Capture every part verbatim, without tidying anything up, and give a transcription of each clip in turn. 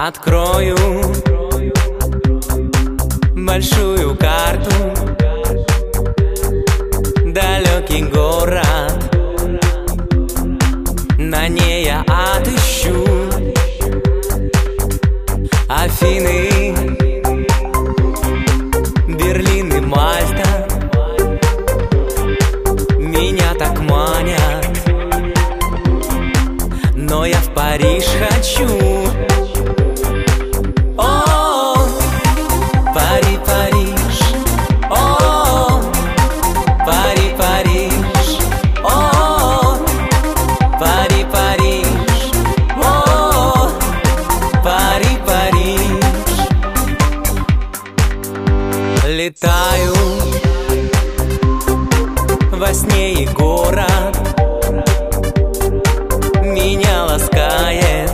Открою большую карту, далекий город, на ней я отыщу Афины, Берлин и Мальта. Меня так манят, но я в Париж хочу. О, Пари, Париж, о, Пари, Париж, о, Пари, Париж, о, Пари, Париж. Летаю во сне, и город меня ласкает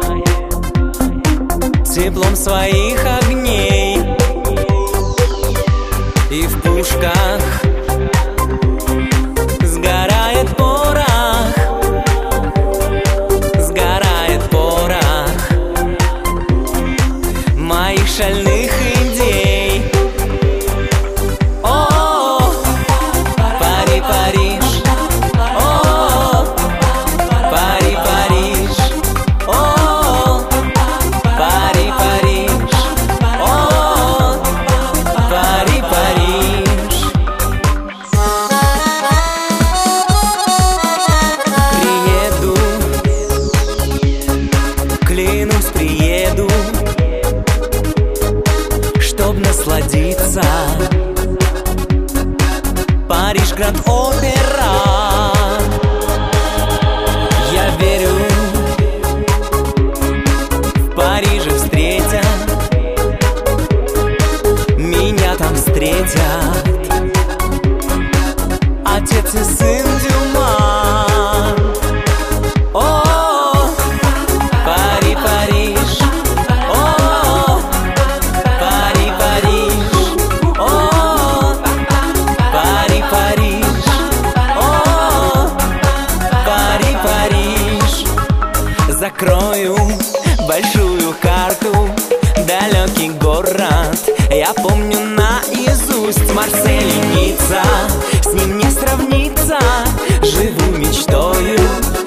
теплом своих огней. И в пушках сгорает порох, сгорает порох моих шальных идей. О, Пари, Париж, о, Пари, Париж, о, Пари, Париж, о, Пари, Париж. Приеду, клянусь, приеду, чтоб насладиться. Париж, Гранд-Опера. Я верю, в Париже встретят, меня там встретят отец и сын Дюма. О, Пари, Париж, о, Пари, Париж, о, Пари, Париж, о, Пари, Париж. Закрою большую карту, далекий город я помню наизусть. Марсель и Ницца, с ним не сравнится. Живу мечтою